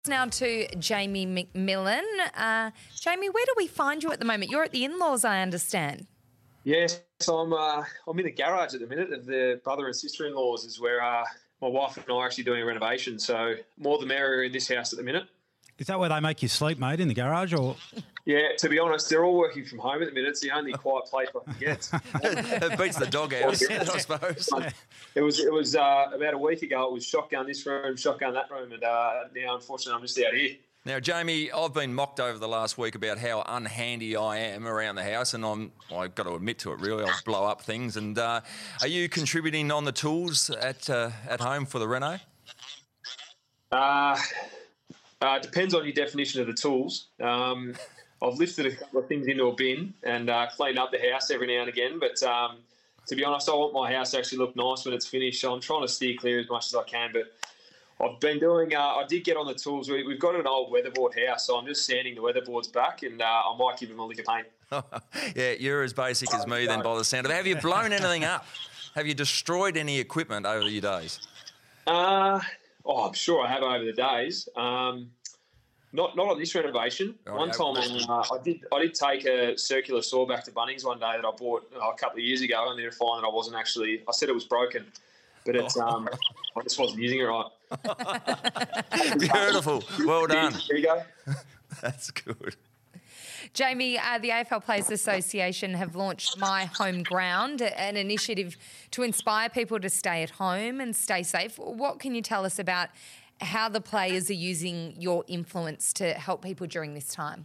Now to Jamie McMillan. Jamie, where do we find you at the moment? You're at the in-laws, I understand. Yes, so I'm in the garage at the minute of the brother and sister-in-laws is where my wife and I are actually doing a renovation. So more the merrier in this house at the minute. Is that where they make you sleep, mate, in the garage? Or Yeah, to be honest, they're all working from home at the minute. It's the only quiet place I can get. It beats the doghouse, I suppose. It was about a week ago. It was shotgun this room, shotgun that room, and now unfortunately I'm just out here. Now, Jamie, I've been mocked over the last week about how unhandy I am around the house, and I've got to admit to it, really. I blow up things. And are you contributing on the tools at home for the reno? Depends on your definition of the tools. I've lifted a couple of things into a bin and cleaned up the house every now and again. But to be honest, I want my house to actually look nice when it's finished. So I'm trying to steer clear as much as I can. But I've been doing, I did get on the tools. We've got an old weatherboard house, so I'm just sanding the weatherboards back and I might give them a lick of paint. Yeah, you're as basic as me then by the sound of it. Have you blown anything up? Have you destroyed any equipment over your days? I'm sure I have over the days. Not on this renovation. Right, one time I did take a circular saw back to Bunnings one day that I bought a couple of years ago, only to find that I wasn't actually. I said it was broken, but it's I just wasn't using it right. Beautiful. Well done. There you go. That's good. Jamie, the AFL Players Association have launched My Home Ground, an initiative to inspire people to stay at home and stay safe. What can you tell us about how the players are using your influence to help people during this time?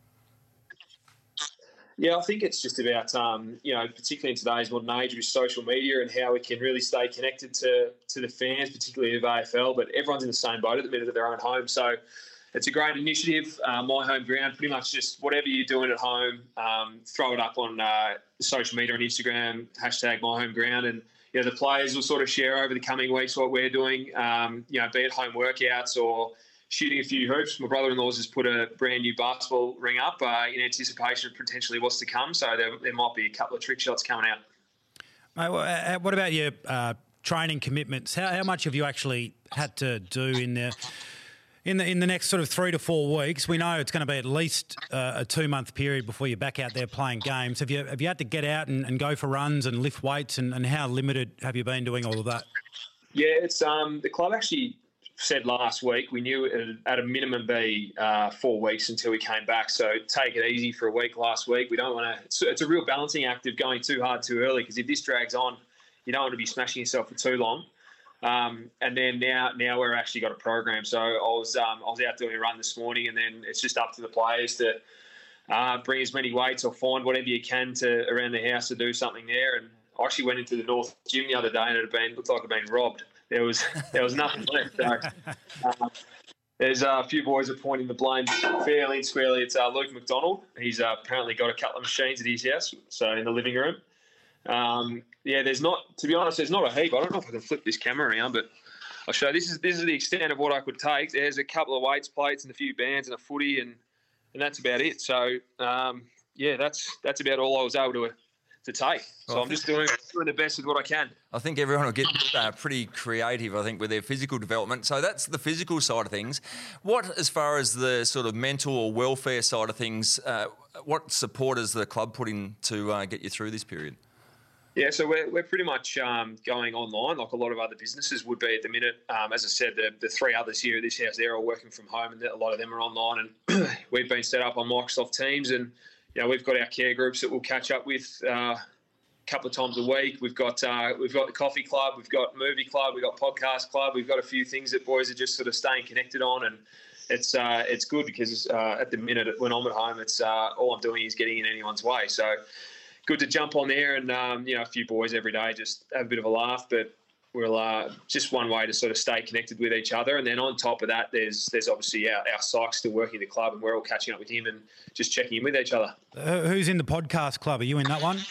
Yeah, I think it's just about, particularly in today's modern age with social media and how we can really stay connected to the fans, particularly of AFL, but everyone's in the same boat at the minute at their own home. So it's a great initiative. My Home Ground, pretty much just whatever you're doing at home, throw it up on social media and Instagram, hashtag My Home Ground, and the players will sort of share over the coming weeks what we're doing, be it home workouts or shooting a few hoops. My brother-in-law's has put a brand new basketball ring up in anticipation of potentially what's to come, so there might be a couple of trick shots coming out. Mate, what about your training commitments? How much have you actually had to do in the next sort of 3 to 4 weeks? We know it's going to be at least a 2-month period before you're back out there playing games. Have you had to get out and go for runs and lift weights, and how limited have you been doing all of that? Yeah, it's the club actually said last week we knew it would at a minimum be 4 weeks until we came back. So take it easy for a week last week. We don't want to. It's a real balancing act of going too hard too early, because if this drags on, you don't want to be smashing yourself for too long. And then now we're actually got a program. So I was out doing a run this morning, and then it's just up to the players to bring as many weights or find whatever you can to around the house to do something there. And I actually went into the North Gym the other day, and it looked like I'd been robbed. There was nothing left. So, there's a few boys are pointing the blame fairly and squarely. It's Luke McDonald. He's apparently got a couple of machines at his house, so in the living room. There's not a heap. I don't know if I can flip this camera around, but I'll show you. This is the extent of what I could take. There's a couple of weights plates and a few bands and a footy, and that's about it. So that's about all I was able to take. So I'm just doing the best with what I can. I think everyone will get pretty creative, I think, with their physical development. So that's the physical side of things. What, as far as the sort of mental or welfare side of things, what support has the club put in to get you through this period? Yeah, so we're pretty much going online like a lot of other businesses would be at the minute. As I said, the 3 others here at this house, they're all working from home, and a lot of them are online. And we've been set up on Microsoft Teams, and we've got our care groups that we'll catch up with a couple of times a week. We've got the coffee club, we've got movie club, we've got podcast club. We've got a few things that boys are just sort of staying connected on, and it's good because at the minute when I'm at home, it's all I'm doing is getting in anyone's way. So good to jump on there and a few boys every day, just have a bit of a laugh. But we'll just one way to sort of stay connected with each other. And then on top of that, there's obviously our Sykes still working the club, and we're all catching up with him and just checking in with each other. Who's in the podcast club? Are you in that one?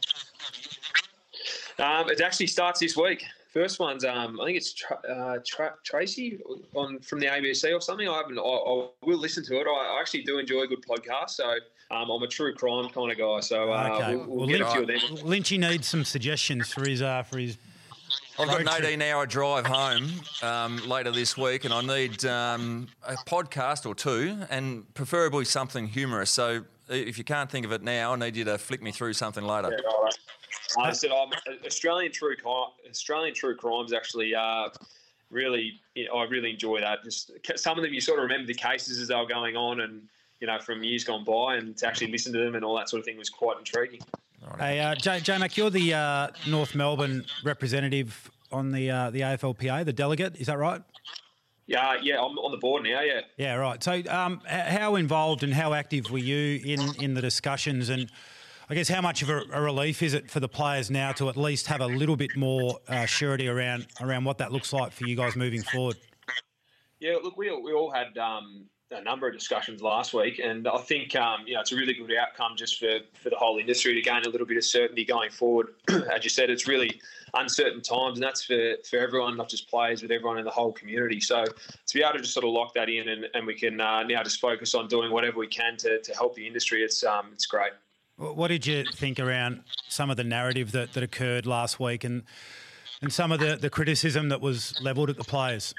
It actually starts this week. First one's I think it's Tracy from the ABC or something. I will listen to it. I actually do enjoy a good podcast, so I'm a true crime kind of guy. So okay. we'll get a few of them. Lynchy needs some suggestions for his I've got an road trip. 18-hour drive home later this week, and I need a podcast or two, and preferably something humorous. So if you can't think of it now, I need you to flick me through something later. Yeah, all right. I said Australian true crimes actually really. I really enjoy that. Just some of them, you sort of remember the cases as they were going on, and from years gone by, and to actually listen to them and all that sort of thing was quite intriguing. Hey, J-Mac, you're the North Melbourne representative on the AFLPA, the delegate. Is that right? Yeah, I'm on the board now. Yeah. Yeah, right. So, how involved and how active were you in the discussions, and I guess how much of a relief is it for the players now to at least have a little bit more surety around what that looks like for you guys moving forward? Yeah, look, we all had a number of discussions last week, and I think it's a really good outcome just for the whole industry to gain a little bit of certainty going forward. As you said, it's really uncertain times, and that's for everyone, not just players, but everyone in the whole community. So to be able to just sort of lock that in, and we can now just focus on doing whatever we can to help the industry, it's great. What did you think around some of the narrative that occurred last week, and some of the criticism that was levelled at the players?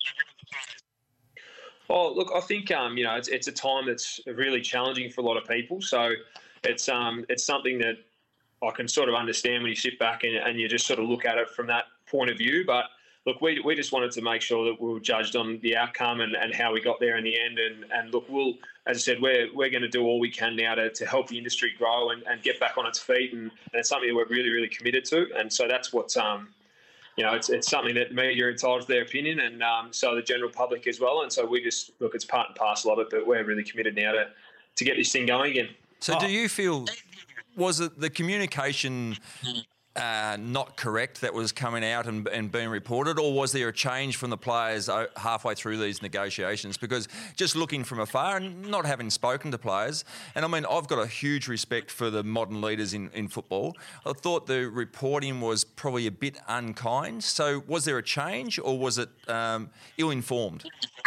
Oh, look, I think it's a time that's really challenging for a lot of people. So it's something that I can sort of understand when you sit back and you just sort of look at it from that point of view. But look, we just wanted to make sure that we were judged on the outcome and how we got there in the end. And look, as I said, we're going to do all we can now to help the industry grow and get back on its feet. And it's something that we're really, really committed to. And so that's what it's something that media are entitled to their opinion, and so the general public as well. And so we just look, it's part and parcel of it, but we're really committed now to get this thing going again. So do you feel, was it the communication not correct that was coming out and being reported, or was there a change from the players halfway through these negotiations? Because just looking from afar and not having spoken to players, and I mean, I've got a huge respect for the modern leaders in football. I thought the reporting was probably a bit unkind. So was there a change, or was it ill-informed?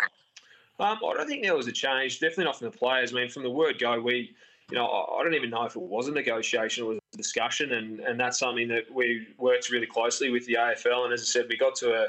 I don't think there was a change. Definitely not from the players. I mean, from the word go, I don't even know if it was a negotiation or was a discussion, and that's something that we worked really closely with the AFL. And as I said, we got to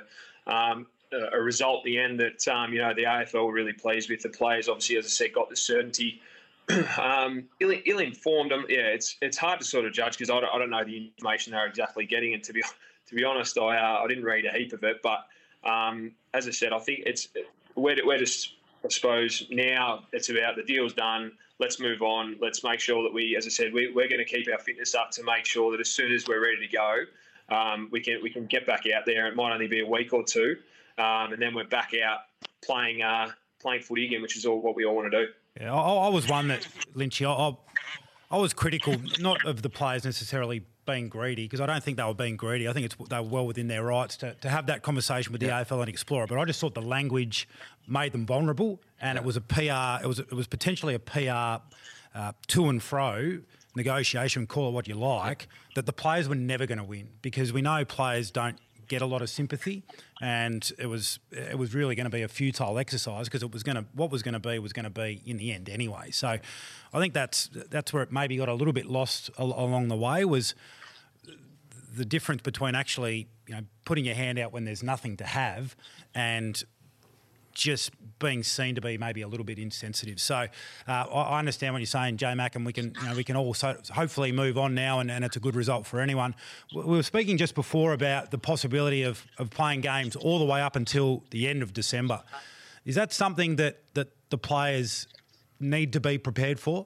a result at the end that the AFL were really pleased with. The players, obviously, as I said, got the certainty. Ill-informed, it's hard to sort of judge because I don't know the information they're exactly getting. And to be honest, I didn't read a heap of it. But as I said, I think we're just, I suppose, now it's about the deal's done. Let's move on. Let's make sure that as I said, we're going to keep our fitness up to make sure that as soon as we're ready to go, we can get back out there. It might only be a week or two, and then we're back out playing footy again, which is what we all want to do. Yeah, I was one that, Lynchy, I was critical, not of the players necessarily being greedy, because I don't think they were being greedy. I think they were well within their rights to have that conversation with the AFL and explore it. But I just thought the language made them vulnerable, and it was a PR. It was potentially a PR to and fro negotiation, call it what you like, that the players were never going to win, because we know players don't get a lot of sympathy, and it was really going to be a futile exercise, because what was going to be in the end anyway. So I think that's where it maybe got a little bit lost along the way, was the difference between actually putting your hand out when there's nothing to have and just being seen to be maybe a little bit insensitive. So I understand what you're saying, J-Mac, and we can all hopefully move on now, and it's a good result for anyone. We were speaking just before about the possibility of playing games all the way up until the end of December. Is that something that the players need to be prepared for?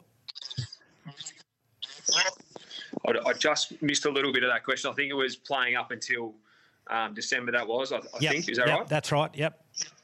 I just missed a little bit of that question. I think it was playing up until December. That was, I think. Is that right? That's right. Yep.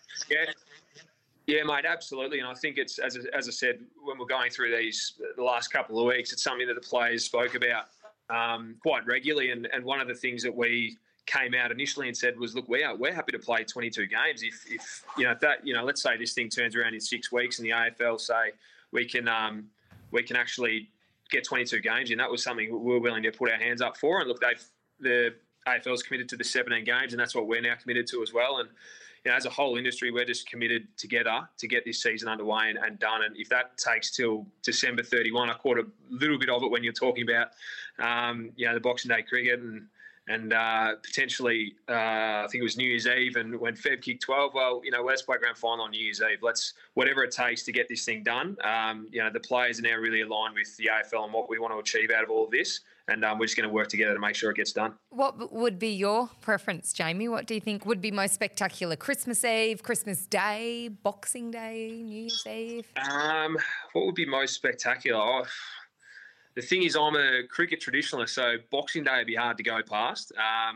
Yeah, mate, absolutely. And I think it's, as I said, when we're going through the last couple of weeks, it's something that the players spoke about quite regularly. And one of the things that we came out initially and said was, look, we're happy to play 22 games if let's say this thing turns around in 6 weeks and the AFL say we can actually get 22 games, and that was something we were willing to put our hands up for. And look, the AFL's committed to the 17 games, and that's what we're now committed to as well. And as a whole industry, we're just committed together to get this season underway and done. And if that takes till December 31, I caught a little bit of it when you're talking about, the Boxing Day cricket and potentially, I think it was New Year's Eve, and when Feb kicked 12, well, let's play grand final on New Year's Eve. Let's, whatever it takes to get this thing done. The players are now really aligned with the AFL and what we want to achieve out of all of this, and we're just going to work together to make sure it gets done. What would be your preference, Jamie? What do you think would be most spectacular? Christmas Eve, Christmas Day, Boxing Day, New Year's Eve? What would be most spectacular? The thing is, I'm a cricket traditionalist, so Boxing Day would be hard to go past.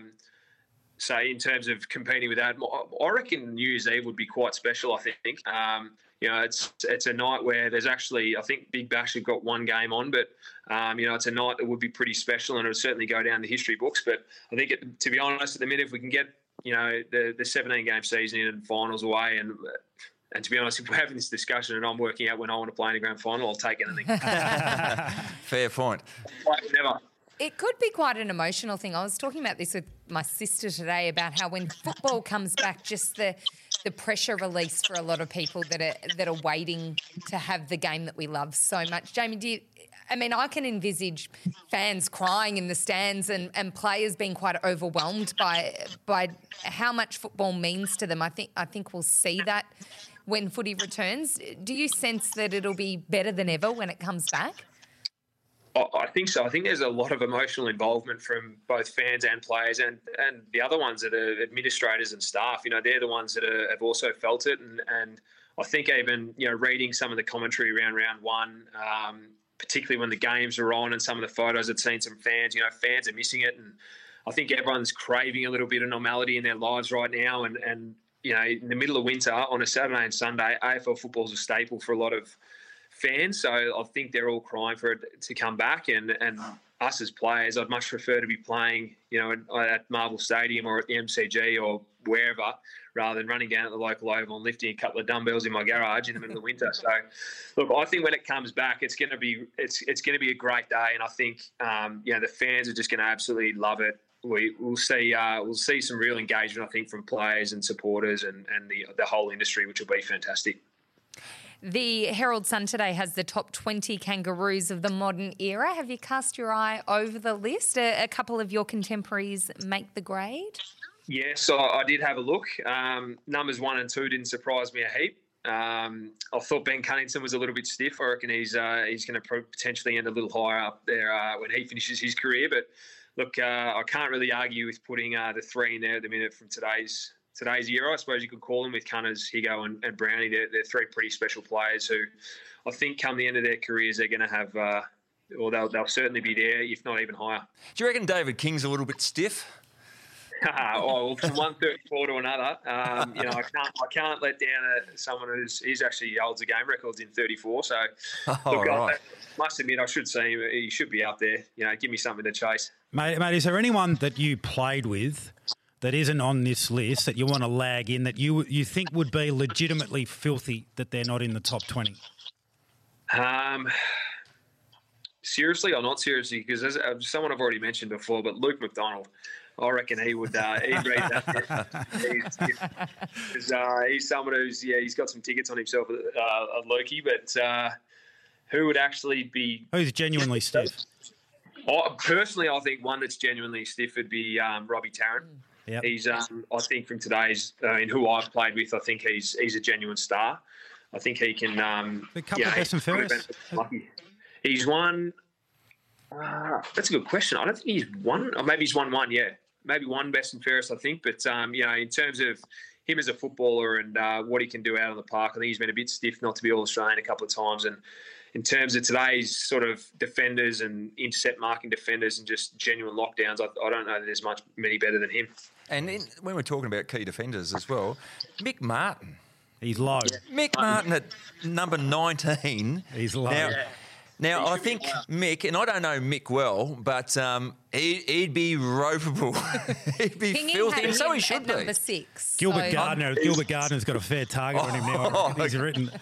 So in terms of competing with that, I reckon New Year's Eve would be quite special, I think. It's a night where there's actually, I think Big Bash have got one game on, but, it's a night that would be pretty special and it would certainly go down the history books. But I think, to be honest, at the minute, if we can get, the 17-game season in and finals away, and to be honest, if we're having this discussion and I'm working out when I want to play in a grand final, I'll take anything. Fair point. Never. It could be quite an emotional thing. I was talking about this with my sister today about how when football comes back, just the pressure release for a lot of people that are waiting to have the game that we love so much. Jamie, I can envisage fans crying in the stands and players being quite overwhelmed by how much football means to them. I think we'll see that when footy returns. Do you sense that it'll be better than ever when it comes back? I think so. I think there's a lot of emotional involvement from both fans and players, and the other ones that are administrators and staff. They're the ones that have also felt it, and I think even reading some of the commentary around round one, particularly when the games are on, and some of the photos I've seen some fans. Fans are missing it, and I think everyone's craving a little bit of normality in their lives right now. And in the middle of winter on a Saturday and Sunday, AFL football is a staple for a lot of fans, so I think they're all crying for it to come back, and us as players, I'd much prefer to be playing, at Marvel Stadium or at the MCG or wherever, rather than running down at the local oval and lifting a couple of dumbbells in my garage in the middle of winter. So, look, I think when it comes back, it's going to be a great day, and I think the fans are just going to absolutely love it. We'll see some real engagement, I think, from players and supporters and the whole industry, which will be fantastic. The Herald Sun today has the top 20 kangaroos of the modern era. Have you cast your eye over the list? A couple of your contemporaries make the grade? Yes, I did have a look. Numbers 1 and 2 didn't surprise me a heap. I thought Ben Cunnington was a little bit stiff. I reckon he's going to potentially end a little higher up there when he finishes his career. But look, I can't really argue with putting the 3 in there at the minute from today's era. I suppose you could call them with Cunners, Higo and Brownie. They're 3 pretty special players who I think come the end of their careers they're going to have, or they'll certainly be there, if not even higher. Do you reckon David King's a little bit stiff? Well, from 134 to another, I can't let down someone he's actually holds the game records in 34. So, I must admit, I should see him. He should be up there. Give me something to chase. Mate, is there anyone that you played with that isn't on this list that you want to lag in that you think would be legitimately filthy that they're not in the top 20? Seriously or not seriously? Because as someone I've already mentioned before, but Luke McDonald, I reckon he would he'd read that. He's someone he's got some tickets on himself, Lukey, but who would actually be... Who's genuinely stiff? Personally, I think one that's genuinely stiff would be Robbie Tarrant. Yep. He's, I think, from today's, who I've played with, I think he's a genuine star. I think he can. A couple of best and fairest. He's won. That's a good question. I don't think he's won, or maybe he's won one. Yeah, maybe one best and fairest, I think. But in terms of him as a footballer and what he can do out on the park, I think he's been a bit stiff not to be All Australian a couple of times. And in terms of today's sort of defenders and intercept marking defenders and just genuine lockdowns, I don't know that there's many better than him. And when we're talking about key defenders as well, Mick Martin. He's low. Mick Martin at number 19. He's low. Now I think Mick, and I don't know Mick well, but he'd be ropeable. He'd be filthy, and so he should be. Number 6. Gilbert Gardner's got a fair target on him now. He's written.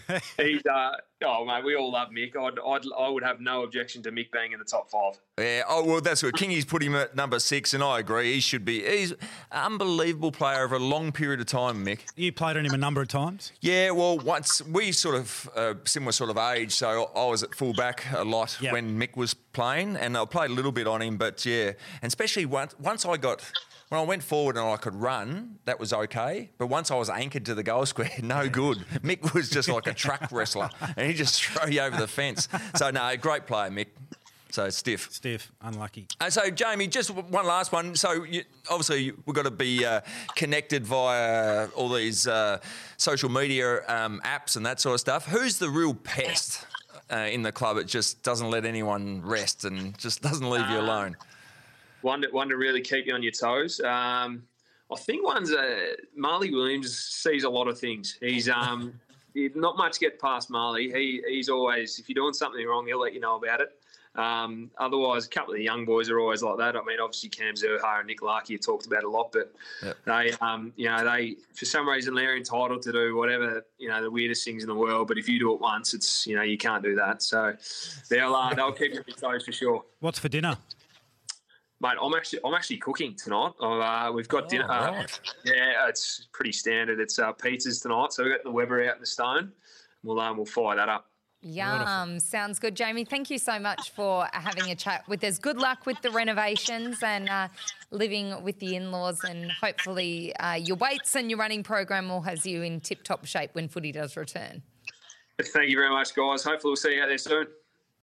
He's oh mate, we all love Mick. I would have no objection to Mick being in the top 5. Yeah, oh, well, that's what Kingy's put him at number 6, and I agree. He's an unbelievable player over a long period of time, Mick. You played on him a number of times? Yeah, well, once we sort of similar sort of age, so I was at fullback a lot when Mick was playing, and I played a little bit on him, but yeah, and especially when I went forward and I could run, that was okay. But once I was anchored to the goal square, no good. Mick was just like a truck wrestler, and he just threw you over the fence. So, no, great player, Mick. So, stiff. Stiff, unlucky. So, Jamie, just one last one. So, obviously, we've got to be connected via all these social media apps and that sort of stuff. Who's the real pest in the club? It just doesn't let anyone rest and just doesn't leave you alone. One to really keep you on your toes. I think one's Marley Williams sees a lot of things. He's not much get past Marley. He's always, if you're doing something wrong, he'll let you know about it. Otherwise, a couple of the young boys are always like that. I mean, obviously Cam Zurhaar and Nick Larkey are talked about a lot, but they, they for some reason they're entitled to do whatever, the weirdest things in the world. But if you do it once, it's you can't do that. So they'll keep you on your toes for sure. What's for dinner? Mate, I'm actually cooking tonight. We've got dinner. Right. Yeah, it's pretty standard. It's pizzas tonight. So we've got the Weber out in the stone. We'll fire that up. Yum. Sounds good, Jamie. Thank you so much for having a chat with us. Good luck with the renovations and living with the in-laws, and hopefully your weights and your running program will have you in tip-top shape when footy does return. Thank you very much, guys. Hopefully we'll see you out there soon.